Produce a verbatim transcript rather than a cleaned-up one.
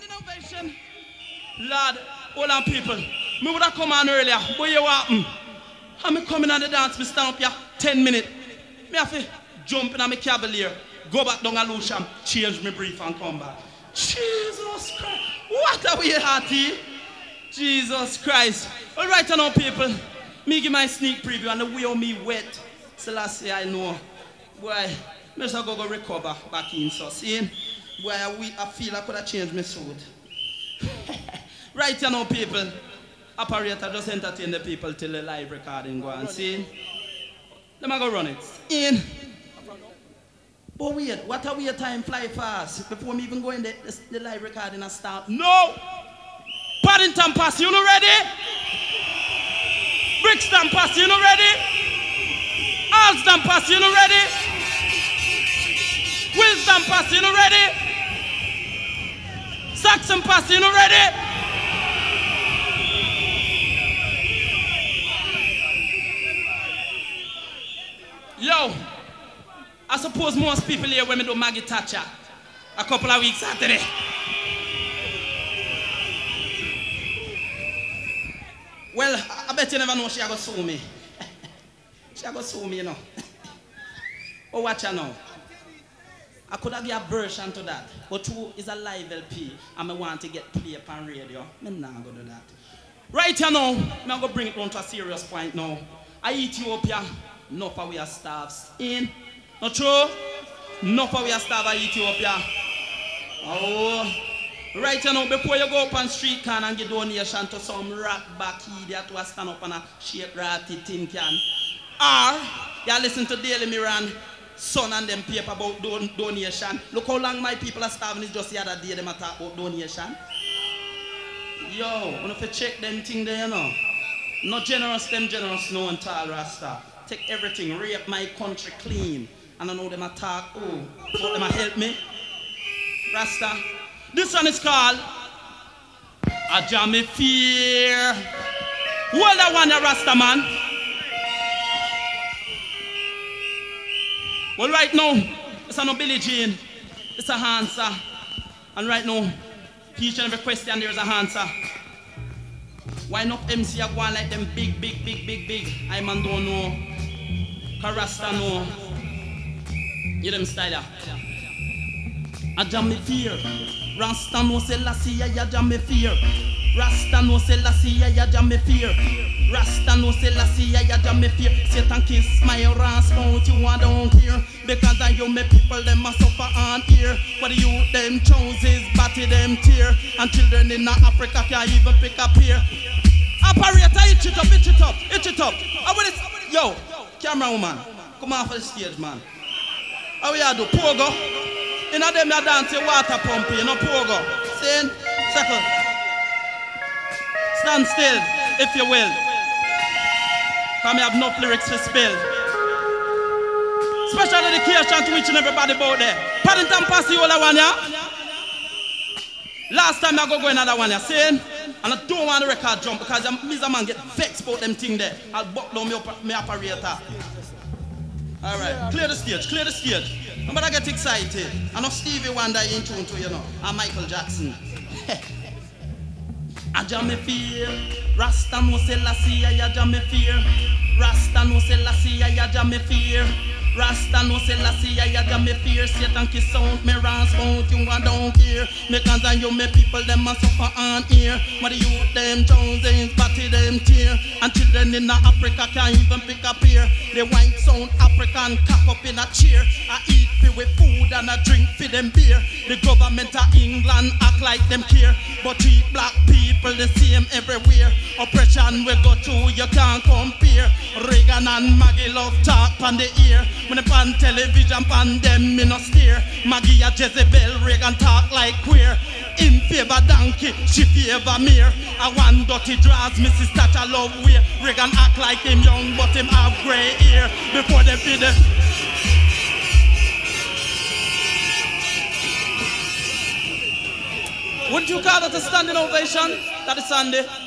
Standing ovation. Lord, all our people. Me would have come on earlier. But you happen. I'm coming on the dance. Me stand up here ten minutes. Me have to jump in on my cavalier. Go back down a Lucian. Change my brief and come back. Jesus Christ. What are we hearty? Jesus Christ. All right now, people. Me give my sneak preview and the way of me wet. So last year I know. Boy, I just go go recover back in. So see? Boy, I, I feel I could have changed my suit. Right now, people. Operator just entertain the people till the live recording go and see. Let me go run it. In. But wait, what are we a time fly fast? Before me even go in the, the, the live recording and start. No! Paddington Pass, you not ready? Brixton Pass, you not ready? Alston Pass, you not ready? Wilson Pass, you not ready? Saxon Pass, you not ready? Yo, I suppose most people here when we do Maggie Thatcher a couple of weeks after that. Well, I bet you never know she a go sue me. She a go sue me, you know. Oh, watch her now. I could have given a version to that, but two is a live L P and I want to get play upon radio. I'm not going to do that. Right here now, I'm going to bring it down to a serious point now. I Ethiopia. Enough of we are starves in. Not true? Enough of we are starved in Ethiopia. Oh. Right now, before you go up on street can and give donation to some rat back idiot who stand up on a shape ratty tin can. Or, you listen to Daily Mirror and Sun and them paper about don donation. Look how long my people are starving. It's just the other day they talk about donation. Yo, I want to check them thing there, you know. Not generous, them generous, no one tall Rasta. Take everything, rape my country clean. And I know them attack. Oh, but them help me. Rasta. This one is called A Jammy Fear. Well, that one, Rasta man. Well, right now, it's a no Billie Jean. It's a answer. And right now, each and every question there is a answer. Why not M C are going like them big, big, big, big, big? I man don't know. Rasta know. You them style. A Jammy Fear. Rasta no say lassie, ya Jammy Fear. Rasta no say lassie, ya Jammy Fear. Rasta no say lassie, ya Jammy Fear. Satan kiss my ass, don't you want don't care? Because I you make people them must suffer on here. What the youth them chooses, batty them tear. And children in Africa can't even pick up here. Operator, itch it up, itch it up, itch it up. How about this? Yo, camera woman, come off the stage, man. How we are do? Pogo. You know them that dance water pump, you know Pogo. Saying, second. Stand still, if you will. Because I have no lyrics to spell. Special dedication to each and everybody about there. Paddington Pass you all that one, yeah? Last time I go go another one, yeah? Saying, and I don't want the record jump because Mister Man get vexed about them thing there. I'll buck down my operator. All right, clear the stage, clear the stage. I'm gonna get excited. I know Stevie Wonder in tune too, you know, and Michael Jackson. A Jammy Fear, Rasta no say lassie, a Jammy Fear. Rasta no say lassie, a Jammy Fear. Rasta no say lassie, a Jammy Fear. Satan kiss sound, me rants out, you want don't care. Because I you me people, them must suffer on here. What the youth, them Joneses, batty them tear. And children in Africa can't even pick up here. The white sound African cock up in a chair. I eat fi with food and I drink fi them beer. The government of England act like them care. But treat black people the same everywhere. Oppression we go through, you can't compare. Reagan and Maggie love talk on the ear. When they pan television, pan them, me no steer. Maggie a Jezebel, Reagan talk like queer. In favor donkey, she favor mere. I want dirty draws, Missus Thatcher love wear. Reagan act like him young, but him have grey hair. Before they feed the... Would you call that a standing ovation? That is Sunday.